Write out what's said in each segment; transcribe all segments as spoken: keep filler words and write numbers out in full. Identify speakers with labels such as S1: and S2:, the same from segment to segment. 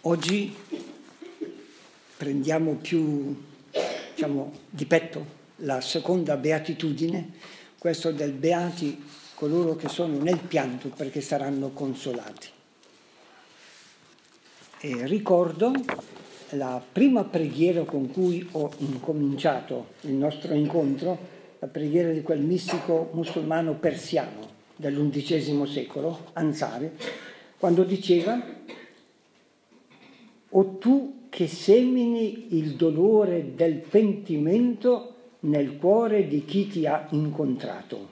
S1: Oggi prendiamo più, diciamo, di petto la seconda beatitudine, questo del beati coloro che sono nel pianto perché saranno consolati. E ricordo la prima preghiera con cui ho incominciato il nostro incontro, la preghiera di quel mistico musulmano persiano dell'undicesimo secolo, Ansari, quando diceva: o tu che semini il dolore del pentimento nel cuore di chi ti ha incontrato.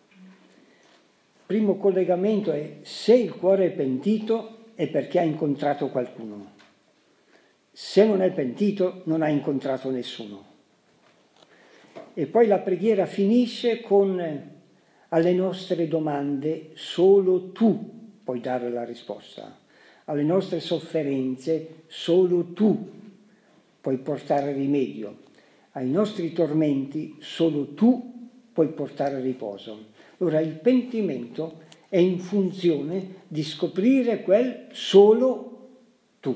S1: Primo collegamento è: se il cuore è pentito è perché ha incontrato qualcuno. Se non è pentito non ha incontrato nessuno. E poi la preghiera finisce con: alle nostre domande solo tu puoi dare la risposta. Alle nostre sofferenze solo tu puoi portare rimedio. Ai nostri tormenti solo tu puoi portare riposo. Allora il pentimento è in funzione di scoprire quel solo tu.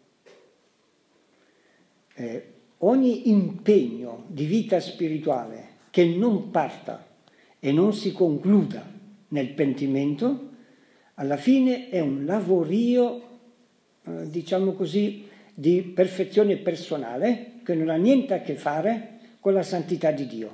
S1: Eh, ogni impegno di vita spirituale che non parta e non si concluda nel pentimento, alla fine è un lavorio, eh, diciamo così, di perfezione personale che non ha niente a che fare con la santità di Dio.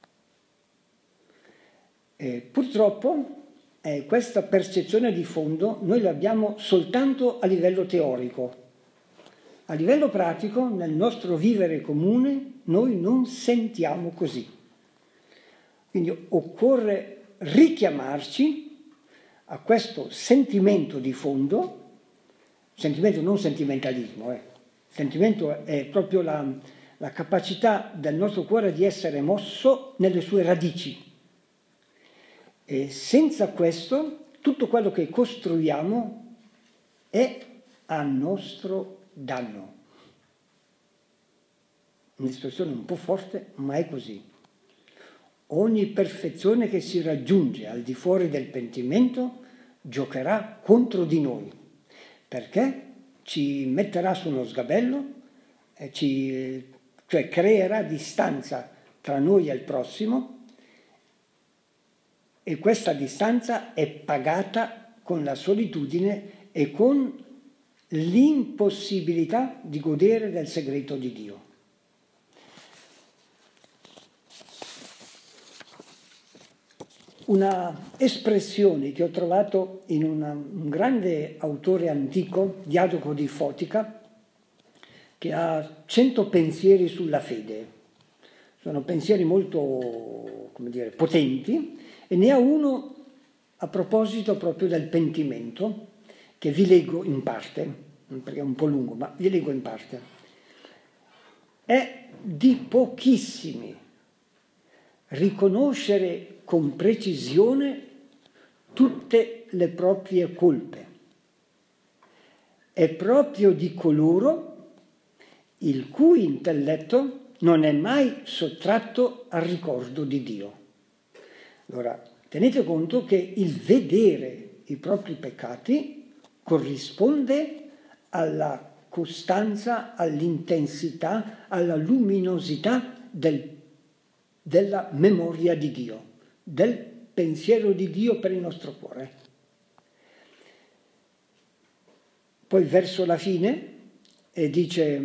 S1: E purtroppo eh, questa percezione di fondo noi l'abbiamo soltanto a livello teorico. A livello pratico, nel nostro vivere comune, noi non sentiamo così. Quindi occorre richiamarci a questo sentimento di fondo, sentimento non sentimentalismo, eh. Sentimento è proprio la, la capacità del nostro cuore di essere mosso nelle sue radici. E senza questo, tutto quello che costruiamo è a nostro danno. Un'espressione un po' forte, ma è così. Ogni perfezione che si raggiunge al di fuori del pentimento giocherà contro di noi, perché ci metterà su uno sgabello, e ci, cioè creerà distanza tra noi e il prossimo, e questa distanza è pagata con la solitudine e con l'impossibilità di godere del segreto di Dio. Una espressione che ho trovato in una, un grande autore antico, Diadoco di Fotica, che ha cento pensieri sulla fede. Sono pensieri molto, come dire, potenti, e ne ha uno a proposito proprio del pentimento, che vi leggo in parte, perché è un po' lungo, ma vi leggo in parte. È di pochissimi riconoscere con precisione tutte le proprie colpe. È proprio di coloro il cui intelletto non è mai sottratto al ricordo di Dio. Allora, tenete conto che il vedere i propri peccati corrisponde alla costanza, all'intensità, alla luminosità del della memoria di Dio, del pensiero di Dio per il nostro cuore. Poi verso la fine eh, dice: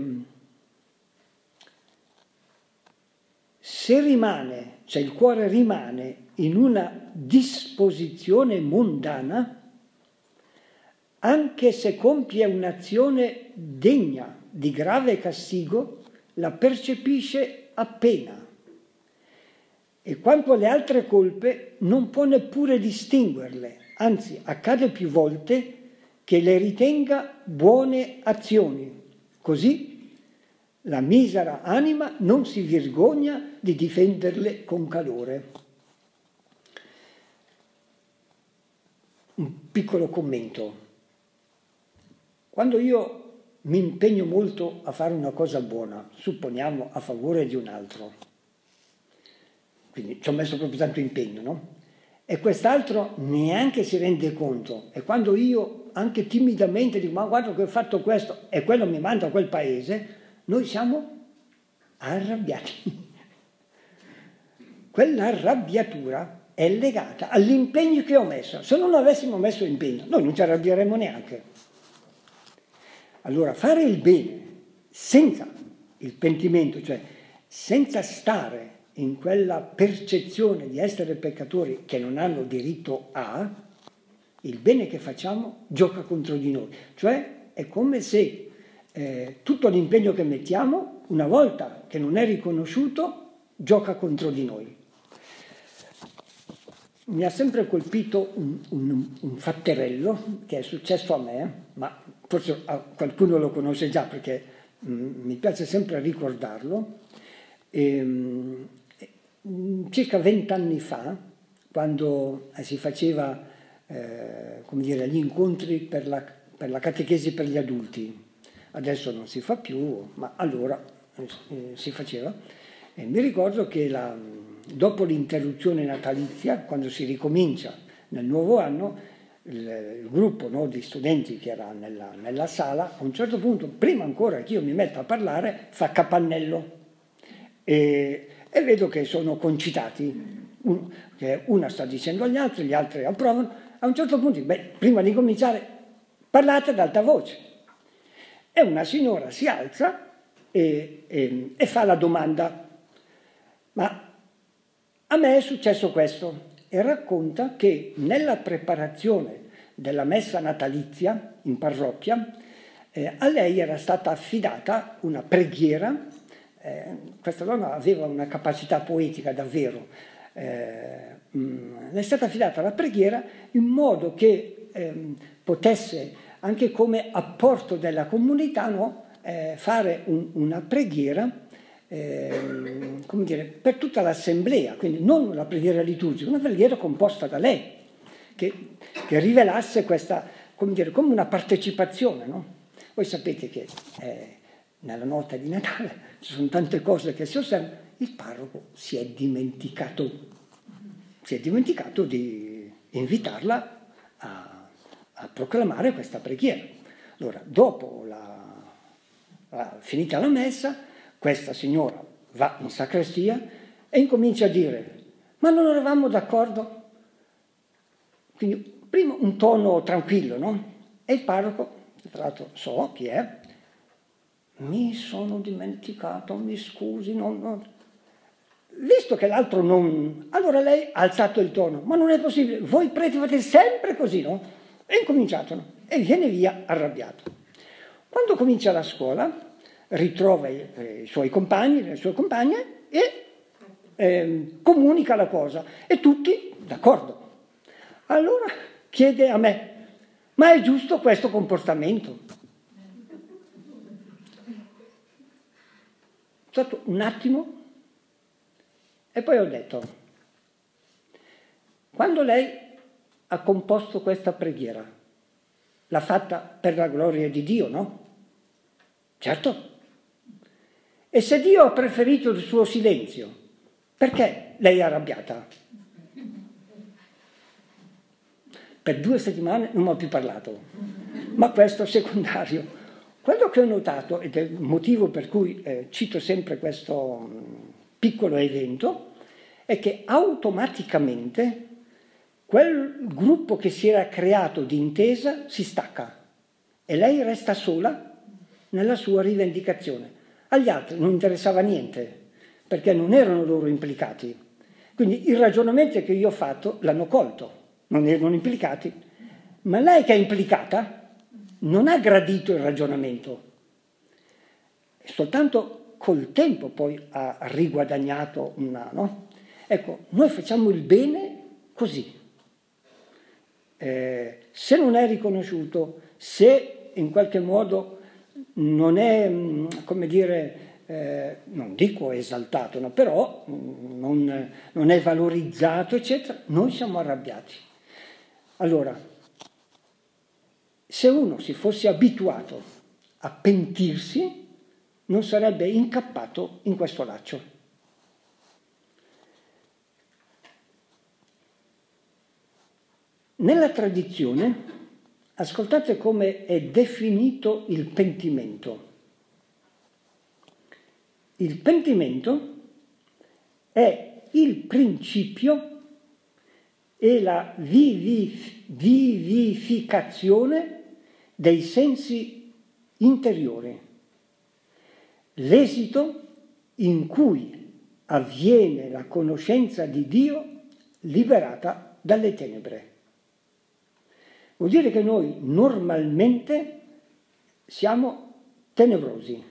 S1: se rimane, cioè il cuore rimane in una disposizione mondana, anche se compie un'azione degna di grave castigo, la percepisce appena. E quanto alle altre colpe non può neppure distinguerle, anzi accade più volte che le ritenga buone azioni. Così la misera anima non si vergogna di difenderle con calore. Un piccolo commento. Quando io mi impegno molto a fare una cosa buona, supponiamo a favore di un altro, quindi ci ho messo proprio tanto impegno, no? e quest'altro neanche si rende conto. E quando io anche timidamente dico ma guarda che ho fatto questo e quello mi manda a quel paese, noi siamo arrabbiati. Quell'arrabbiatura è legata all'impegno che ho messo. Se non avessimo messo impegno, noi non ci arrabbieremmo neanche. Allora, fare il bene senza il pentimento, cioè senza stare in quella percezione di essere peccatori che non hanno diritto a, il bene che facciamo gioca contro di noi. Cioè è come se eh, tutto l'impegno che mettiamo, una volta che non è riconosciuto, gioca contro di noi. Mi ha sempre colpito un, un, un fatterello che è successo a me, ma forse qualcuno lo conosce già perché mh, mi piace sempre ricordarlo. E, mh, circa vent'anni fa, quando eh, si faceva eh, come dire, gli incontri per la, per la catechesi per gli adulti, adesso non si fa più, ma allora eh, si faceva, e mi ricordo che la, dopo l'interruzione natalizia, quando si ricomincia nel nuovo anno, il, il gruppo, no, di studenti che era nella, nella sala, a un certo punto, prima ancora che io mi metta a parlare, fa capannello. E, e vedo che sono concitati, Un, che una sta dicendo agli altri, gli altri approvano. A un certo punto, beh, prima di cominciare, parlate ad alta voce. E una signora si alza e, e, e fa la domanda, ma a me è successo questo, e racconta che nella preparazione della messa natalizia in parrocchia eh, a lei era stata affidata una preghiera. Eh, questa donna aveva una capacità poetica davvero, eh, mh, le è stata affidata la preghiera in modo che eh, potesse anche come apporto della comunità, no, eh, fare un, una preghiera eh, come dire, per tutta l'assemblea, quindi non una preghiera liturgica, una preghiera composta da lei, che, che rivelasse questa, come dire, come una partecipazione, no? Voi sapete che eh, nella notte di Natale ci sono tante cose che si osservano, il parroco si è dimenticato, si è dimenticato di invitarla a, a proclamare questa preghiera. Allora, dopo la, la, finita la messa, questa signora va in sacrestia e incomincia a dire, ma non eravamo d'accordo? Quindi, prima un tono tranquillo, no? E il parroco, tra l'altro so chi è, mi sono dimenticato, mi scusi, non, non. Visto che l'altro non... Allora lei ha alzato il tono, ma non è possibile, voi preti fate sempre così, no? E incominciato, no? E viene via arrabbiato. Quando comincia la scuola, ritrova i, eh, i suoi compagni, le sue compagne e eh, comunica la cosa. E tutti d'accordo. Allora chiede a me, ma è giusto questo comportamento? È stato un attimo e poi ho detto, quando lei ha composto questa preghiera, l'ha fatta per la gloria di Dio, no? Certo. E se Dio ha preferito il suo silenzio, perché lei è arrabbiata? Per due settimane non mi ha più parlato, ma questo è secondario. Quello che ho notato, ed è il motivo per cui eh, cito sempre questo mh, piccolo evento, è che automaticamente quel gruppo che si era creato di intesa si stacca e lei resta sola nella sua rivendicazione. Agli altri non interessava niente, perché non erano loro implicati. Quindi i ragionamenti che io ho fatto l'hanno colto, non erano implicati, ma lei che è implicata non ha gradito il ragionamento. Soltanto col tempo poi ha riguadagnato una, no? Ecco, noi facciamo il bene così. Eh, se non è riconosciuto, se in qualche modo non è, come dire, eh, non dico esaltato, no, però non, non è valorizzato, eccetera, noi siamo arrabbiati. Allora, se uno si fosse abituato a pentirsi, non sarebbe incappato in questo laccio. Nella tradizione, ascoltate come è definito il pentimento. Il pentimento è il principio e la vivif- vivificazione dei sensi interiori, l'esito in cui avviene la conoscenza di Dio liberata dalle tenebre. Vuol dire che noi normalmente siamo tenebrosi.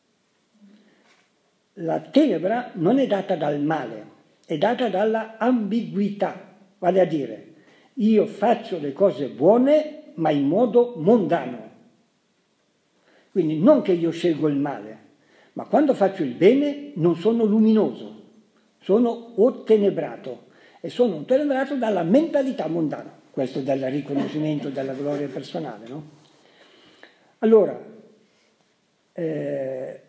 S1: La tenebra non è data dal male, è data dalla ambiguità, vale a dire, io faccio le cose buone ma in modo mondano. Quindi non che io scelgo il male, ma quando faccio il bene non sono luminoso, sono ottenebrato e sono ottenebrato dalla mentalità mondana. Questo dal riconoscimento della gloria personale, no? Allora, eh,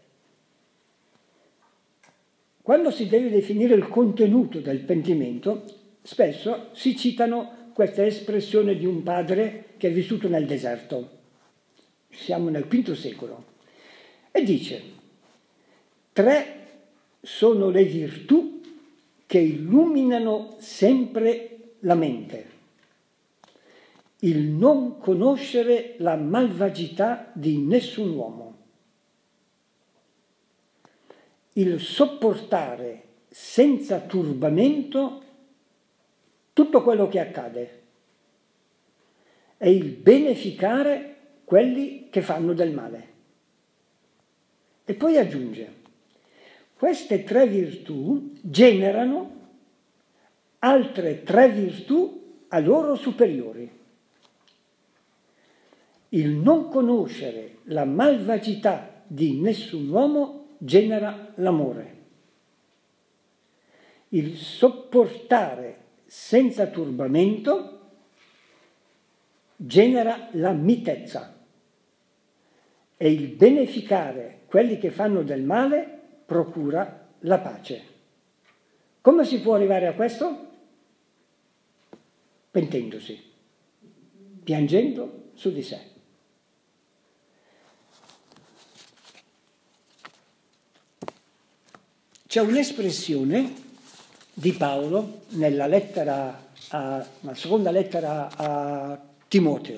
S1: quando si deve definire il contenuto del pentimento, spesso si citano questa espressione di un padre che è vissuto nel deserto. Siamo nel quinto secolo. E dice, tre sono le virtù che illuminano sempre la mente. Il non conoscere la malvagità di nessun uomo, il sopportare senza turbamento tutto quello che accade e il beneficare quelli che fanno del male. E poi aggiunge, queste tre virtù generano altre tre virtù a loro superiori. Il non conoscere la malvagità di nessun uomo genera l'amore. Il sopportare senza turbamento genera la mitezza. E il beneficare quelli che fanno del male procura la pace. Come si può arrivare a questo? Pentendosi, piangendo su di sé. C'è un'espressione di Paolo nella lettera a, la seconda lettera a Timoteo.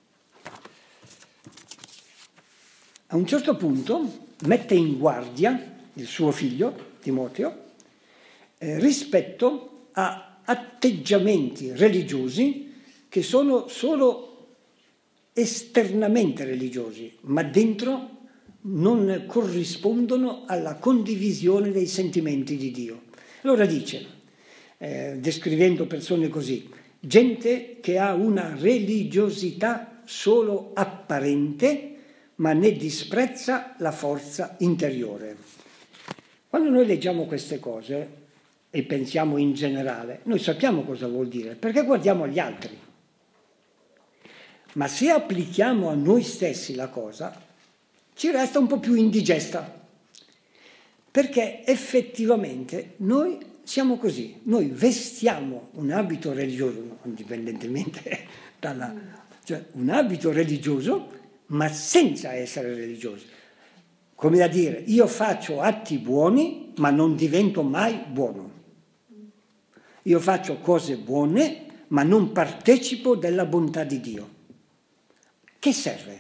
S1: A un certo punto mette in guardia il suo figlio, Timoteo, eh, rispetto a atteggiamenti religiosi che sono solo esternamente religiosi, ma dentro non corrispondono alla condivisione dei sentimenti di Dio. Allora dice, eh, descrivendo persone così, gente che ha una religiosità solo apparente, ma ne disprezza la forza interiore. Quando noi leggiamo queste cose e pensiamo in generale, noi sappiamo cosa vuol dire, perché guardiamo agli altri. Ma se applichiamo a noi stessi la cosa, ci resta un po' più indigesta, perché effettivamente noi siamo così, noi vestiamo un abito religioso, indipendentemente dalla... cioè un abito religioso, ma senza essere religiosi. Come da dire, io faccio atti buoni, ma non divento mai buono. Io faccio cose buone, ma non partecipo della bontà di Dio. Che serve?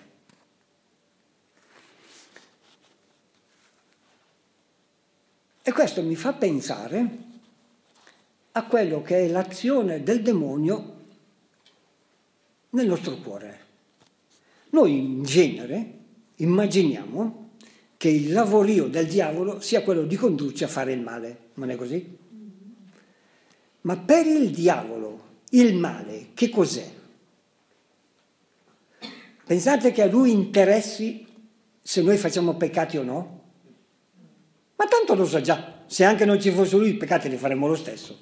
S1: E questo mi fa pensare a quello che è l'azione del demonio nel nostro cuore. Noi in genere immaginiamo che il lavorio del diavolo sia quello di condurci a fare il male, non è così? Ma per il diavolo il male che cos'è? Pensate che a lui interessi se noi facciamo peccati o no? Ma tanto lo sa già, se anche non ci fosse lui i peccati li faremmo lo stesso.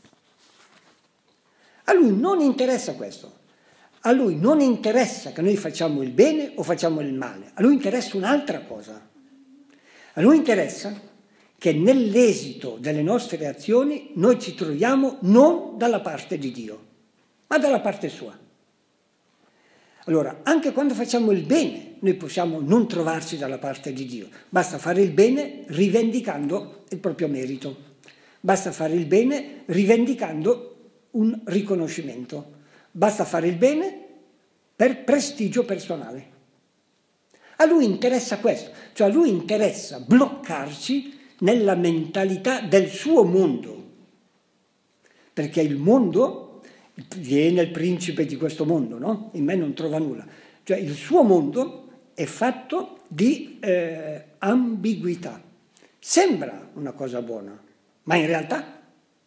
S1: A lui non interessa questo. A lui non interessa che noi facciamo il bene o facciamo il male. A lui interessa un'altra cosa. A lui interessa che nell'esito delle nostre azioni noi ci troviamo non dalla parte di Dio. ma dalla parte sua. Allora, anche quando facciamo il bene, noi possiamo non trovarci dalla parte di Dio. Basta fare il bene rivendicando il proprio merito. Basta fare il bene rivendicando un riconoscimento. Basta fare il bene per prestigio personale. A lui interessa questo, cioè a lui interessa bloccarci nella mentalità del suo mondo. Perché il mondo... viene il principe di questo mondo, no? In me non trova nulla. Cioè il suo mondo è fatto di eh, ambiguità. Sembra una cosa buona, ma in realtà,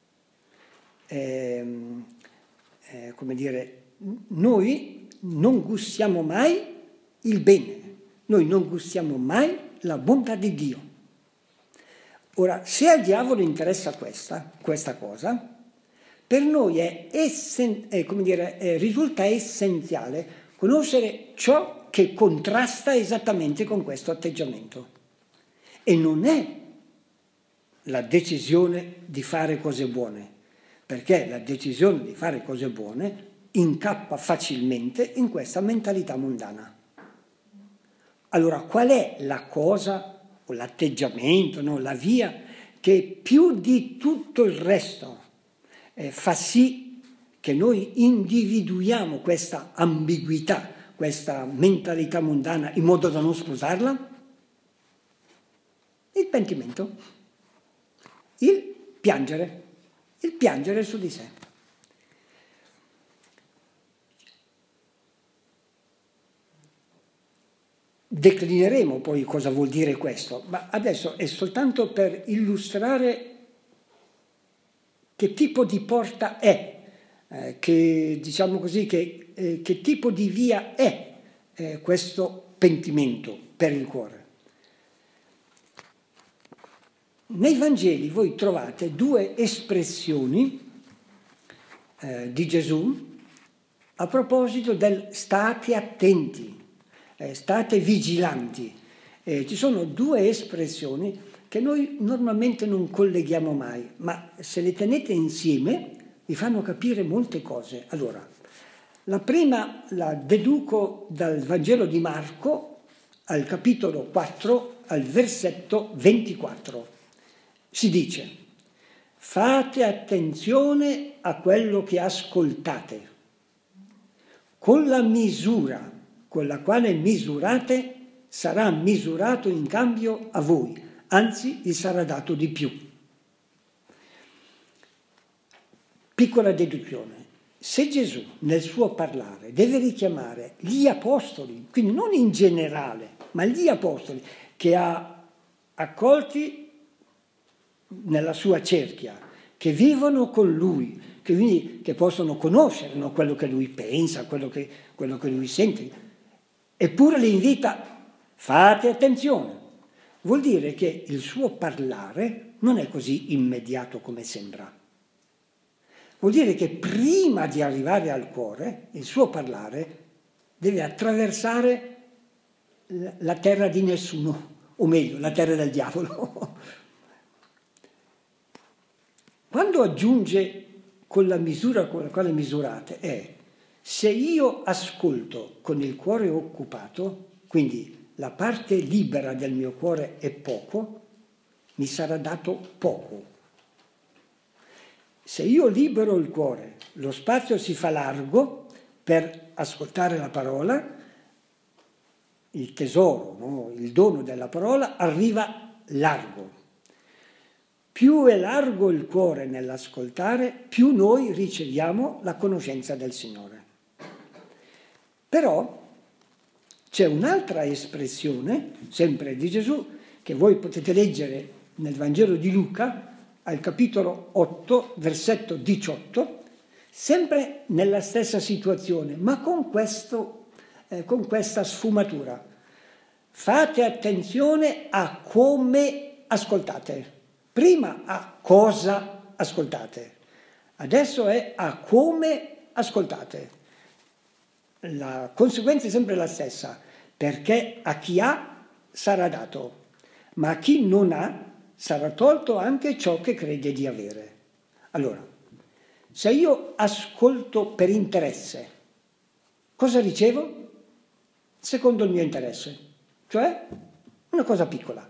S1: eh, eh, come dire, noi non gustiamo mai il bene, noi non gustiamo mai la bontà di Dio. Ora, se al diavolo interessa questa, questa cosa, per noi è essen- è, come dire, è, risulta essenziale conoscere ciò che contrasta esattamente con questo atteggiamento. E non è la decisione di fare cose buone, perché la decisione di fare cose buone incappa facilmente in questa mentalità mondana. Allora, qual è la cosa, o l'atteggiamento, no, la via, che più di tutto il resto Eh, fa sì che noi individuiamo questa ambiguità, questa mentalità mondana in modo da non sposarla? Il pentimento, il piangere, il piangere su di sé. Declineremo poi cosa vuol dire questo, ma adesso è soltanto per illustrare che tipo di porta è, eh, che, diciamo così, che, eh, che tipo di via è eh, questo pentimento per il cuore. Nei Vangeli voi trovate due espressioni eh, di Gesù a proposito del state attenti, eh, state vigilanti. Eh, ci sono due espressioni che noi normalmente non colleghiamo mai, ma se le tenete insieme vi fanno capire molte cose. Allora, la prima la deduco dal Vangelo di Marco, al capitolo quattro, al versetto ventiquattro. Si dice: fate attenzione a quello che ascoltate. Con la misura con la quale misurate sarà misurato in cambio a voi, anzi vi sarà dato di più. Piccola deduzione. Se Gesù nel suo parlare deve richiamare gli apostoli, quindi non in generale, ma gli apostoli che ha accolti nella sua cerchia, che vivono con lui, che, quindi, che possono conoscere, no, quello che lui pensa, quello che, quello che lui sente, eppure li invita, fate attenzione. Vuol dire che il suo parlare non è così immediato come sembra. Vuol dire che prima di arrivare al cuore, il suo parlare deve attraversare la terra di nessuno, o meglio, la terra del diavolo. Quando aggiunge con la misura con la quale misurate è: se io ascolto con il cuore occupato, quindi la parte libera del mio cuore è poco, mi sarà dato poco. Se io libero il cuore, lo spazio si fa largo per ascoltare la parola, il tesoro, no? Il dono della parola arriva largo. Più è largo il cuore nell'ascoltare, più noi riceviamo la conoscenza del Signore. Però c'è un'altra espressione, sempre di Gesù, che voi potete leggere nel Vangelo di Luca, al capitolo otto, versetto diciotto, sempre nella stessa situazione, ma con, questo, eh, con questa sfumatura. Fate attenzione a come ascoltate. Prima a cosa ascoltate, adesso è a come ascoltate. La conseguenza è sempre la stessa, perché a chi ha sarà dato, ma a chi non ha sarà tolto anche ciò che crede di avere. Allora, Se io ascolto per interesse, cosa ricevo? Secondo il mio interesse, cioè una cosa piccola.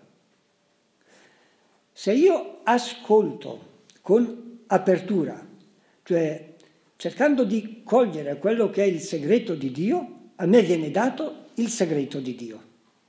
S1: Se io ascolto con apertura, cioè cercando di cogliere quello che è il segreto di Dio, a me viene dato il segreto di Dio.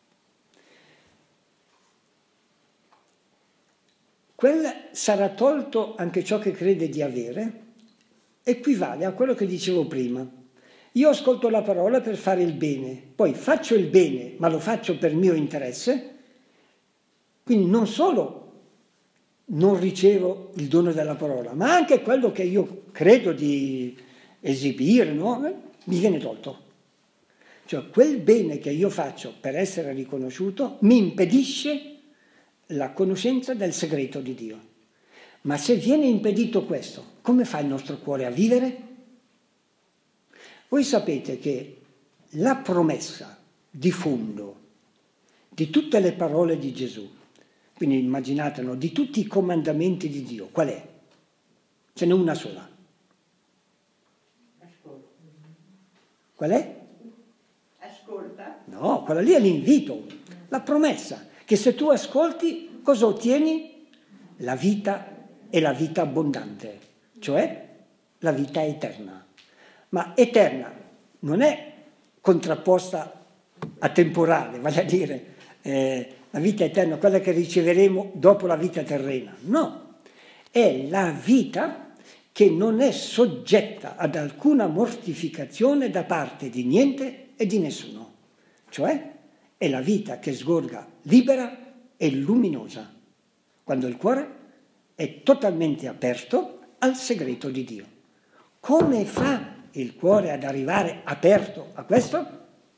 S1: Quel sarà tolto anche ciò che crede di avere, equivale a quello che dicevo prima. Io ascolto la parola per fare il bene, poi faccio il bene, ma lo faccio per mio interesse, quindi non solo non ricevo il dono della parola, ma anche quello che io credo di esibire, no? Mi viene tolto. Cioè quel bene che io faccio per essere riconosciuto mi impedisce la conoscenza del segreto di Dio. Ma se viene impedito questo, come fa il nostro cuore a vivere? Voi sapete che la promessa di fondo di tutte le parole di Gesù, quindi immaginatelo, di tutti i comandamenti di Dio, qual è? Ce n'è una sola.
S2: Ascolta.
S1: Qual è?
S2: Ascolta.
S1: No, quella lì è l'invito, la promessa, che se tu ascolti, cosa ottieni? La vita e la vita abbondante, cioè la vita eterna. Ma eterna non è contrapposta a temporale, vale a dire eh, la vita eterna, quella che riceveremo dopo la vita terrena. No, è la vita che non è soggetta ad alcuna mortificazione da parte di niente e di nessuno. Cioè è la vita che sgorga libera e luminosa, quando il cuore è totalmente aperto al segreto di Dio. Come fa il cuore ad arrivare aperto a questo?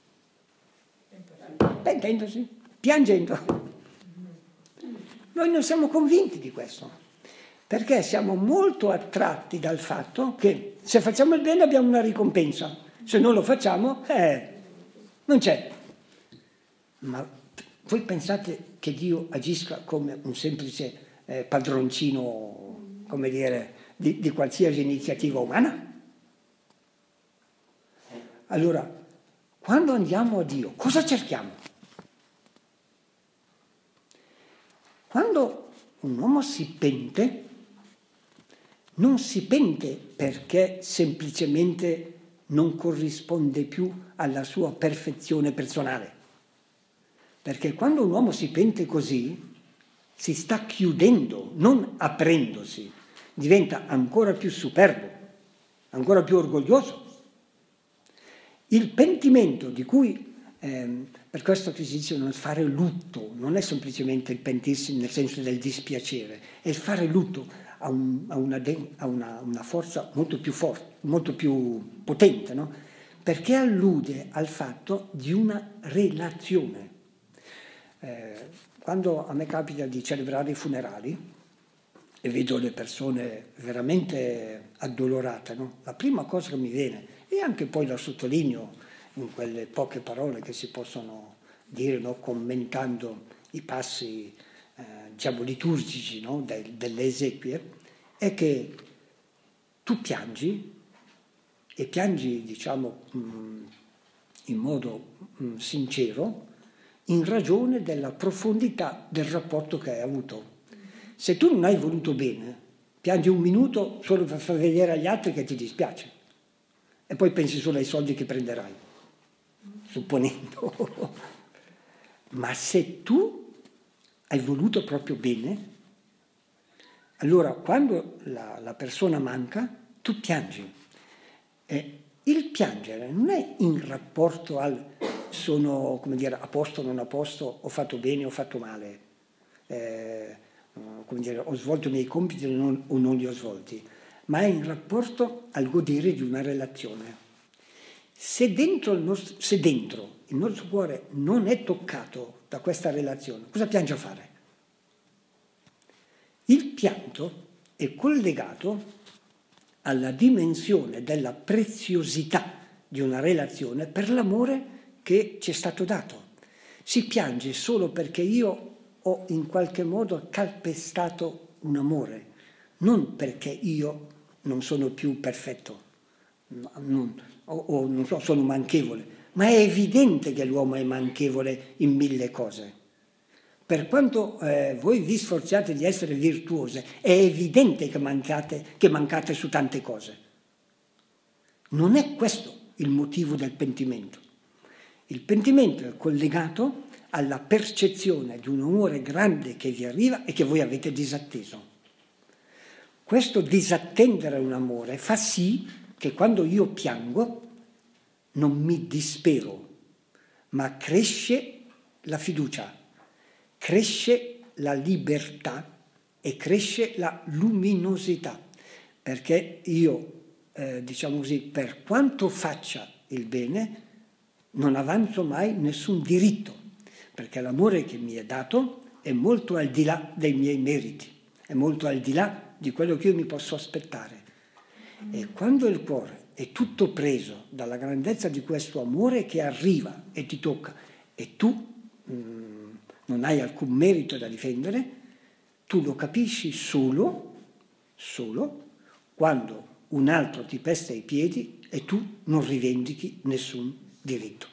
S1: Pentendosi, piangendo. Noi non siamo convinti di questo, perché siamo molto attratti dal fatto che se facciamo il bene abbiamo una ricompensa, se non lo facciamo, eh, non c'è. Ma voi pensate che Dio agisca come un semplice eh, padroncino, come dire, di, di qualsiasi iniziativa umana? Allora, quando andiamo a Dio, cosa cerchiamo? Quando un uomo si pente, non si pente perché semplicemente non corrisponde più alla sua perfezione personale. Perché quando un uomo si pente così, si sta chiudendo, non aprendosi, diventa ancora più superbo, ancora più orgoglioso. Il pentimento di cui, ehm, per questo che si dice non fare lutto, non è semplicemente il pentirsi nel senso del dispiacere, è il fare lutto a, un, a, una, a una, una forza molto più forte, molto più potente, no? Perché allude al fatto di una relazione. Eh, quando a me capita di celebrare i funerali e vedo le persone veramente addolorate, no? La prima cosa che mi viene, e anche poi la sottolineo in quelle poche parole che si possono dire, no? Commentando i passi eh, diciamo liturgici, no? De, delle esequie, è che tu piangi e piangi diciamo mh, in modo mh, sincero in ragione della profondità del rapporto che hai avuto. Se tu non hai voluto bene, piangi un minuto solo per far vedere agli altri che ti dispiace e poi pensi solo ai soldi che prenderai, supponendo. Ma se tu hai voluto proprio bene, allora quando la, la persona manca, tu piangi. E il piangere non è in rapporto al sono, come dire, a posto o non a posto, ho fatto bene o ho fatto male, eh, come dire, ho svolto i miei compiti o non, o non li ho svolti, ma è in rapporto al godere di una relazione. Se dentro, il nostro, se dentro il nostro cuore non è toccato da questa relazione, cosa piange a fare? Il pianto è collegato alla dimensione della preziosità di una relazione per l'amore che ci è stato dato. Si piange solo perché io ho in qualche modo calpestato un amore, non perché io non sono più perfetto, non, o, o non so, sono manchevole, ma è evidente che l'uomo è manchevole in mille cose. Per quanto eh, voi vi sforziate di essere virtuose, è evidente che mancate, che mancate su tante cose. Non è questo il motivo del pentimento. Il pentimento è collegato alla percezione di un amore grande che vi arriva e che voi avete disatteso. Questo disattendere un amore fa sì che quando io piango non mi dispero, ma cresce la fiducia, cresce la libertà e cresce la luminosità, perché io, eh, diciamo così, per quanto faccia il bene, non avanzo mai nessun diritto, perché l'amore che mi è dato è molto al di là dei miei meriti, è molto al di là di quello che io mi posso aspettare. E quando il cuore è tutto preso dalla grandezza di questo amore che arriva e ti tocca, e tu mh, non hai alcun merito da difendere, tu lo capisci solo, solo quando un altro ti pesta i piedi e tu non rivendichi nessun diritto.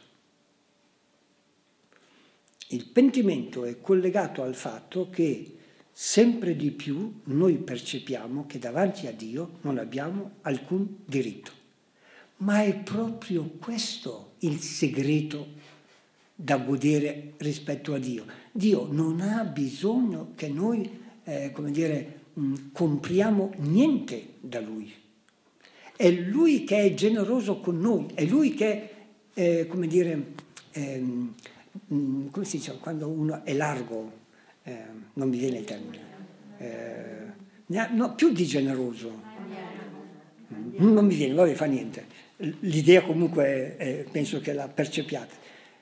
S1: Il pentimento è collegato al fatto che sempre di più noi percepiamo che davanti a Dio non abbiamo alcun diritto. Ma è proprio questo il segreto da godere rispetto a Dio. Dio non ha bisogno che noi, eh, come dire, mh, compriamo niente da Lui. È Lui che è generoso con noi, è Lui che, eh, come dire, eh, mh, come si dice, quando uno è largo, Eh, non mi viene il termine, eh, no, più di generoso, non mi viene, vabbè, fa niente, l'idea comunque è, penso che la percepiate.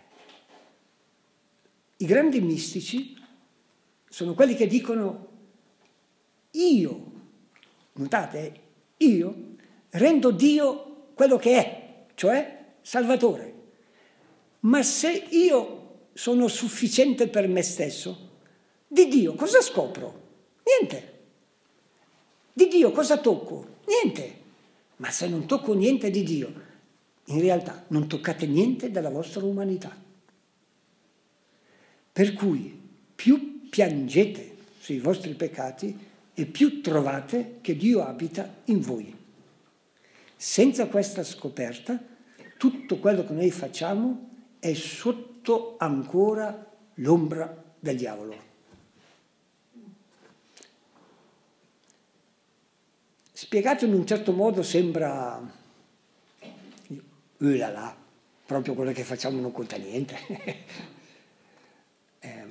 S1: I grandi mistici sono quelli che dicono io, notate, io rendo Dio quello che è, cioè Salvatore, ma se io sono sufficiente per me stesso, di Dio cosa scopro? Niente. Di Dio cosa tocco? Niente. Ma se non tocco niente di Dio, in realtà non toccate niente della vostra umanità. Per cui più piangete sui vostri peccati e più trovate che Dio abita in voi. Senza questa scoperta, tutto quello che noi facciamo è sotto ancora l'ombra del diavolo. Spiegato in un certo modo sembra, eh là là, proprio quello che facciamo non conta niente. eh,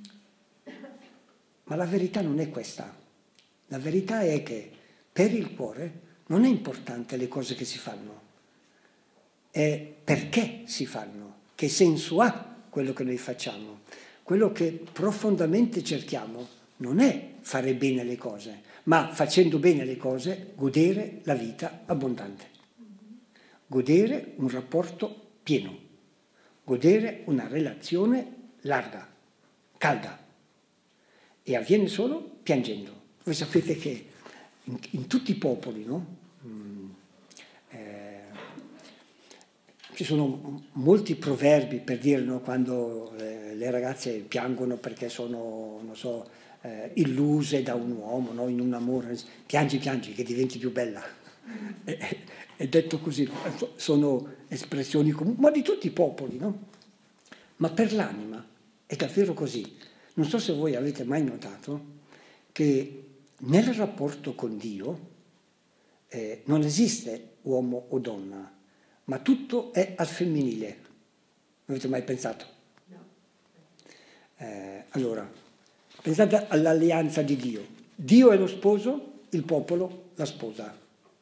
S1: ma la verità non è questa. La verità è che per il cuore non è importante le cose che si fanno, è perché si fanno, che senso ha quello che noi facciamo. Quello che profondamente cerchiamo non è fare bene le cose, ma facendo bene le cose godere la vita abbondante, godere un rapporto pieno, godere una relazione larga, calda, e avviene solo piangendo. Voi sapete che in, in tutti i popoli, no? Mm, eh, ci sono molti proverbi per dire, no, quando eh, le ragazze piangono perché sono, non so, Eh, illuse da un uomo, no? In un amore, piangi piangi che diventi più bella. È, è detto così, sono espressioni comuni, ma di tutti i popoli, no? Ma per l'anima è davvero così. Non so se voi avete mai notato che nel rapporto con Dio eh, non esiste uomo o donna, ma tutto è al femminile. Avete mai pensato? No. Eh, allora, pensate all'alleanza di Dio. Dio è lo sposo, il popolo la sposa.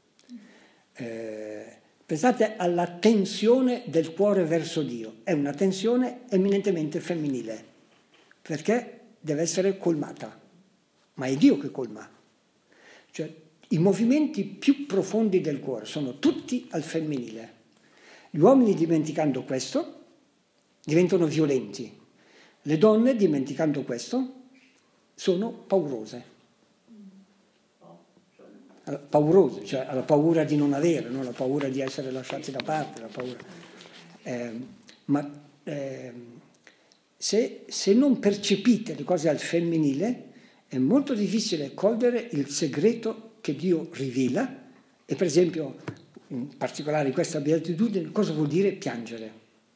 S1: Eh, pensate alla tensione del cuore verso Dio. È una tensione eminentemente femminile, perché deve essere colmata. Ma è Dio che colma. Cioè, i movimenti più profondi del cuore sono tutti al femminile. Gli uomini, dimenticando questo, diventano violenti. Le donne, dimenticando questo, sono paurose. paurose, cioè alla paura di non avere, no? La paura di essere lasciati da parte, la paura. Eh, ma eh, se, se non percepite le cose al femminile, è molto difficile cogliere il segreto che Dio rivela, e per esempio, in particolare in questa beatitudine, cosa vuol dire piangere?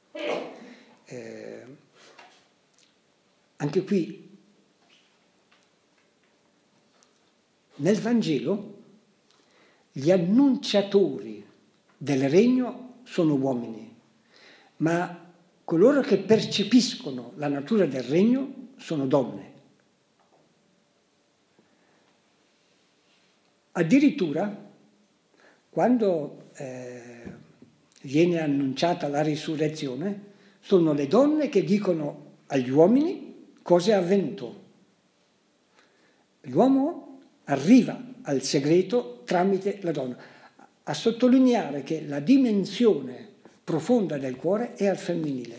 S1: Eh, anche qui, nel Vangelo, gli annunciatori del regno sono uomini, ma coloro che percepiscono la natura del regno sono donne. Addirittura, quando eh, viene annunciata la risurrezione, sono le donne che dicono agli uomini cosa è avvenuto. L'uomo arriva al segreto tramite la donna, a sottolineare che la dimensione profonda del cuore è al femminile.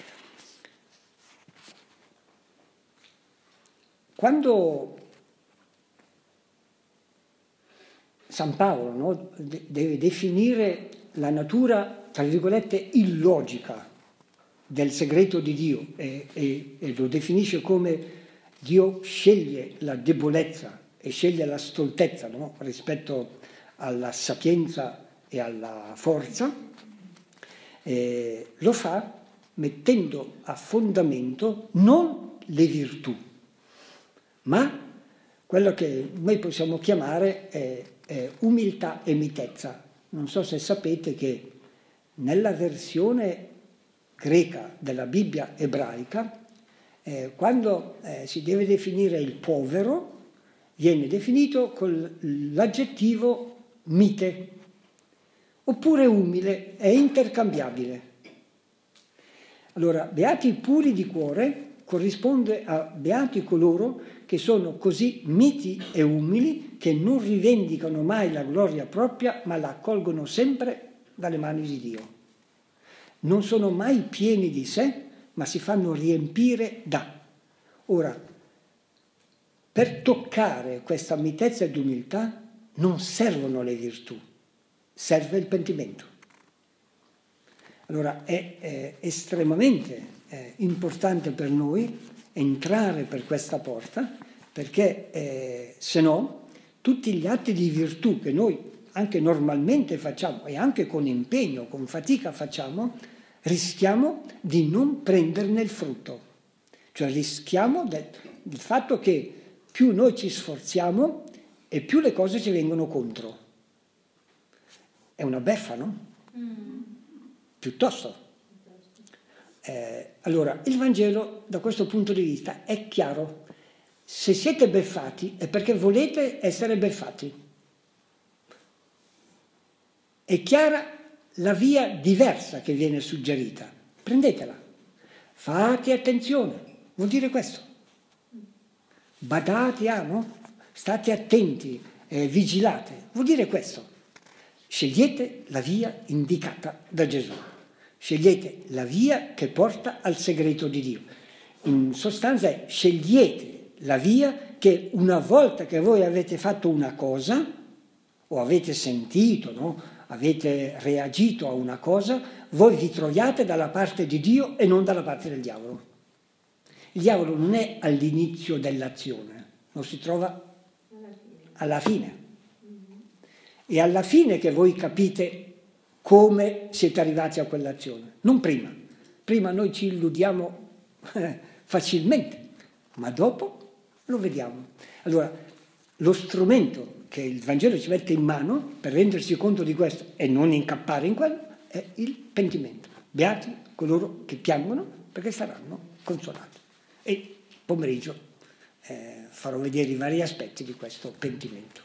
S1: Quando San Paolo, no, deve definire la natura, tra virgolette, illogica del segreto di Dio e, e, e lo definisce come Dio sceglie la debolezza e sceglie la stoltezza, no, rispetto alla sapienza e alla forza, eh, lo fa mettendo a fondamento non le virtù, ma quello che noi possiamo chiamare eh, eh, umiltà e mitezza. Non so se sapete che nella versione greca della Bibbia ebraica, eh, quando eh, si deve definire il povero, viene definito con l'aggettivo mite, oppure umile, è intercambiabile. Allora, beati i puri di cuore corrisponde a beati coloro che sono così miti e umili che non rivendicano mai la gloria propria, ma la accolgono sempre dalle mani di Dio. Non sono mai pieni di sé, ma si fanno riempire da. Ora, per toccare questa mitezza ed umiltà non servono le virtù, serve il pentimento. Allora è, è estremamente eh, importante per noi entrare per questa porta, perché eh, se no tutti gli atti di virtù che noi anche normalmente facciamo e anche con impegno, con fatica facciamo, rischiamo di non prenderne il frutto. Cioè rischiamo del, del fatto che più noi ci sforziamo e più le cose ci vengono contro. È una beffa, no? Mm. Piuttosto. Eh, allora, il Vangelo da questo punto di vista è chiaro. Se siete beffati è perché volete essere beffati. È chiara la via diversa che viene suggerita. Prendetela. Fate attenzione. Vuol dire questo. Badate a, no? State attenti, eh, vigilate. Vuol dire questo. Scegliete la via indicata da Gesù. Scegliete la via che porta al segreto di Dio. In sostanza è scegliete la via che una volta che voi avete fatto una cosa, o avete sentito, no? Avete reagito a una cosa, voi vi troviate dalla parte di Dio e non dalla parte del diavolo. Il diavolo non è all'inizio dell'azione, non si trova alla fine. E alla fine che voi capite come siete arrivati a quell'azione, non prima. Prima noi ci illudiamo eh, facilmente, ma dopo lo vediamo. Allora, lo strumento che il Vangelo ci mette in mano per rendersi conto di questo e non incappare in quello è il pentimento. Beati coloro che piangono perché saranno consolati. E pomeriggio eh, farò vedere i vari aspetti di questo pentimento.